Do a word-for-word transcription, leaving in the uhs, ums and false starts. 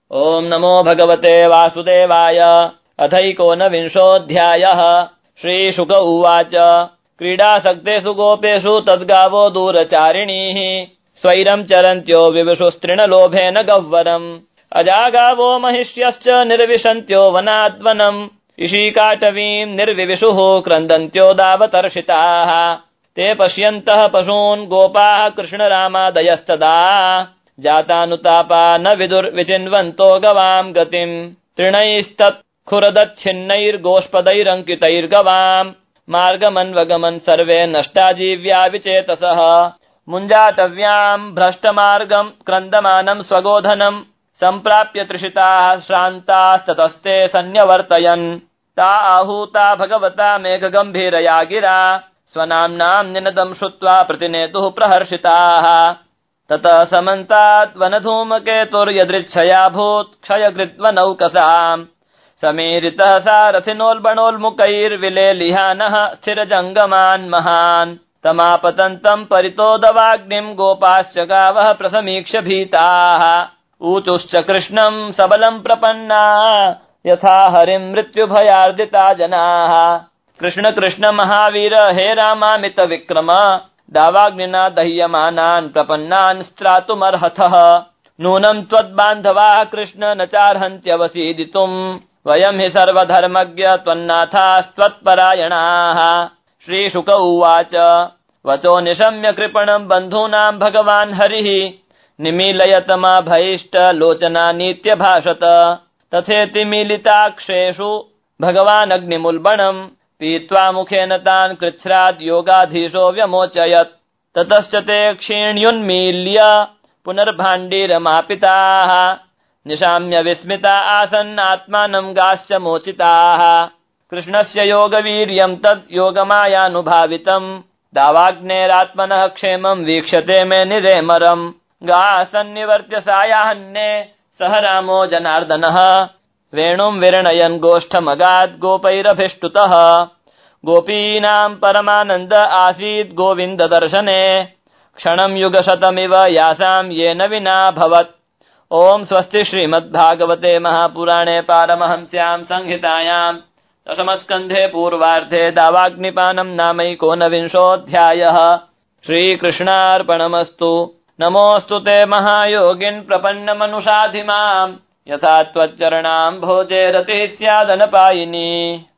ओम नमो भगवते वासुदेवाय। अथैकोनविंशोऽध्यायः। श्रीशुक उवाच क्रीडासक्तेषु गोपेषु तद्गावो दूरचारिणीः स्वैरं चरन्त्यो विविशुस्तृणलोभेन गह्वरम् अजागावो महिष्यश्च निर्विशन्त्यो वनाद्वनम् इषीकाटवीं निर्विविशुः क्रन्दन्त्यो दावतर्षिताः ते पश्यन्तः पशून् गोपाः कृष्णरामादयस्तदा जातानुतापा न विदुर्विचिन्वन्तो गवाम् गतिम् तृणैस्तत्खुरदच्छिन्नैर्गोष्पदैरङ्कितैर्गवाम् मार्गमन्वगमन् सर्वे नष्टा जीव्या विचेतसः मुञ्जाटव्याम् भ्रष्टमार्गम् क्रन्दमानम् स्वगोधनम् सम्प्राप्य तृषिताः श्रान्तास्ततस्ते सन्न्यवर्तयन् ता आहूता भगवता मेघगम्भीरया गिरा स्वनाम्नाम् निनदम् श्रुत्वा प्रतिनेतुः प्रहर्षिताः ततः समन्तात् वनधूमकेतुर्यदृच्छया भूत् क्षयकृत्वनौकसाम् समीरितः सारथिनोल्बणोल्मुखैर्विलेलिहानः स्थिरजङ्गमान् महान् तमापतन्तम् परितोदवाग्निम् गोपाश्च गावः प्रसमीक्ष्य भीताः ऊचुश्च कृष्णम् सबलम् प्रपन्ना यथा हरिम् मृत्युभयार्दिता जनाः कृष्ण कृष्ण महावीर हे रामामित विक्रम दावाग्निना दह्यमानान् प्रपन्नान् स्त्रातुमर्हतः नूनं त्वद्बान्धवाः कृष्ण न चार्हन्त्यवसीदितुम् वयम् हि सर्वधर्मज्ञ त्वन्नाथास्त्वत्परायणाः। श्रीशुक उवाच वचो निशम्य कृपणम् बन्धूनाम् भगवान् हरिः निमीलयतमाभयिष्ट लोचनानीत्यभाषत तथेति मीलिताक्षेषु भगवानग्निमुल्बणम् पीत्वा मुखेन तान् कृच्छ्राद् योगाधीशो व्यमोचयत् ततश्च ते क्षीण्युन्मील्य पुनर्भाण्डीरमापिताः निशाम्य विस्मिता आसन् आत्मानं गाश्च मोचिताः कृष्णस्य योगवीर्यं तद् योगमायानुभावितम् दावाग्नेरात्मनः क्षेमं वीक्षते मे निरेमरम् गासन्निवर्त्य सायाहन्ये सह रामो जनार्दनः वेणुं विरणयन् गोष्ठमगात् गोपैरभिष्टुतः गोपीनाम् परमानन्द आसीत् गोविन्द दर्शने क्षणं युगशतमिव यासाम् येन विना भवत्। ओम स्वस्ति श्रीमद्भागवते महापुराणे पारमहंस्याम् संहितायाम् दशमस्कन्धे पूर्वार्धे दावाग्निपानं नामैकोनविंशोऽध्यायः। श्रीकृष्णार्पणमस्तु। नमोऽस्तु ते महायोगिन् प्रपन्नमनुषाधिमाम् यथा त्वच्चरणाम् भोजे रतिः स्यादनपायिनी।